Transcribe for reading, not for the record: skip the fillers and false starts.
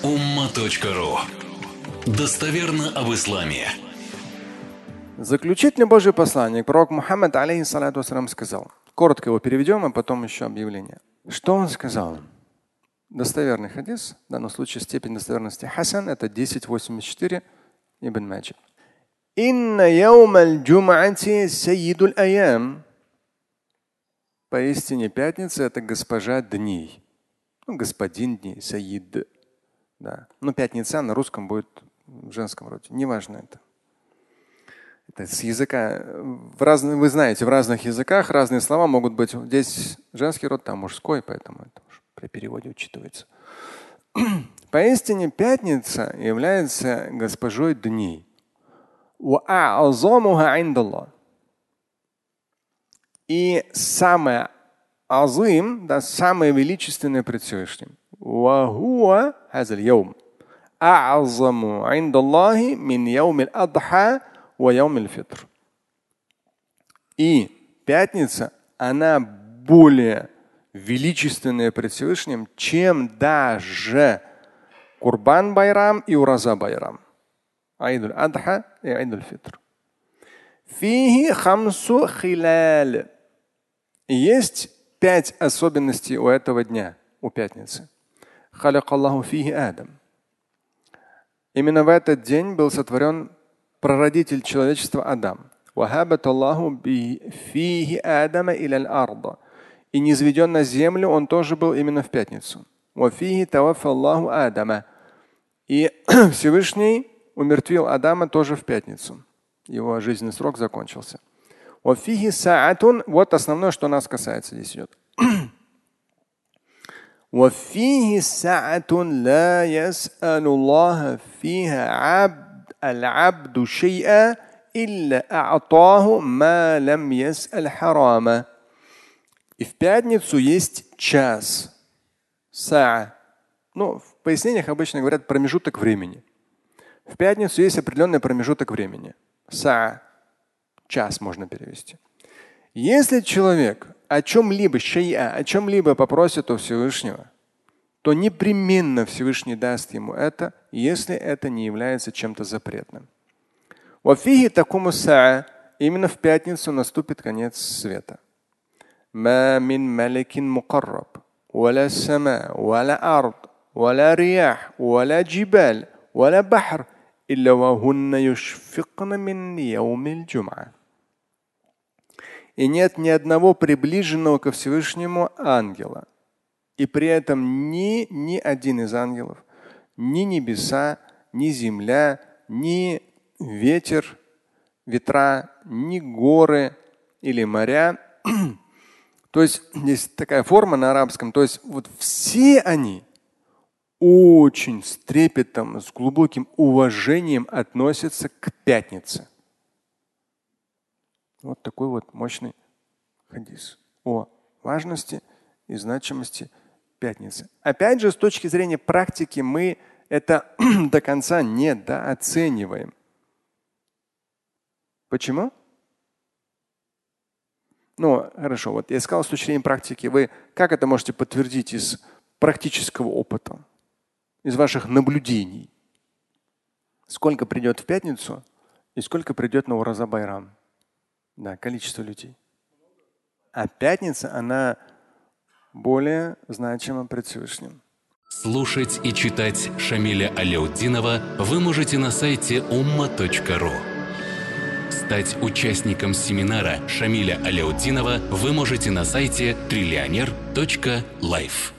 umma.ru. Достоверно об исламе. Заключительный Божий посланник, пророк Мухаммад, алейхиссалату вассалям, сказал. Коротко его переведем, а потом еще объявление. Что он сказал? Достоверный хадис, в данном случае степень достоверности хасан, это 1084 Ибн Маджа. Инна яумаль джум'ати саййидуль аям. Поистине пятница – это госпожа дней. Господин дней, сайид. Да. Но пятница на русском будет в женском роде. Неважно это. Это с языка. Вы знаете, в разных языках разные слова могут быть. Здесь женский род, там мужской, поэтому это при переводе учитывается. Поистине пятница является госпожой дней. И самое азим, да, самое величественное пред Всевышним. И пятница, она более величественная пред Всевышним, чем даже Курбан Байрам и Ураза Байрам. Айдуль Адха и Айдуль Фитр. Фихи хамсу хиляль. Есть 5 особенностей у этого дня, у пятницы. Халякаллаху фихи Адам. Именно в этот день был сотворен прародитель человечества Адам. И низведен на землю он тоже был именно в пятницу. И Всевышний умертвил Адама тоже в пятницу. Его жизненный срок закончился. Вот основное, что нас касается, здесь идет. وفيه ساعة لا يسأل الله فيها العبد شيئا إلا أعطاه ما لم يسأل حراما. И в пятницу есть час. Саа. В пояснениях обычно говорят промежуток времени. В пятницу есть определенный промежуток времени. Саа. Час можно перевести. Если человек о чем-либо попросит у Всевышнего, то непременно Всевышний даст ему это, если это не является чем-то запретным. Именно в пятницу наступит конец света. И нет ни одного приближенного ко Всевышнему ангела. И при этом ни один из ангелов, ни небеса, ни земля, ни ветра, ни горы или моря. То есть здесь такая форма на арабском. То есть вот все они очень с трепетом, с глубоким уважением относятся к пятнице. Вот такой вот мощный хадис о важности и значимости пятницы. Опять же, с точки зрения практики, мы это до конца недооцениваем. Почему? Хорошо, вот я сказал, с точки зрения практики, вы как это можете подтвердить из практического опыта, из ваших наблюдений? Сколько придет в пятницу и сколько придет на Ураза Байрам? Да, количество людей. А пятница, она более значима пред Всевышним. Слушать и читать Шамиля Аляутдинова вы можете на сайте umma.ru. Стать участником семинара Шамиля Аляутдинова вы можете на сайте trillioner.life.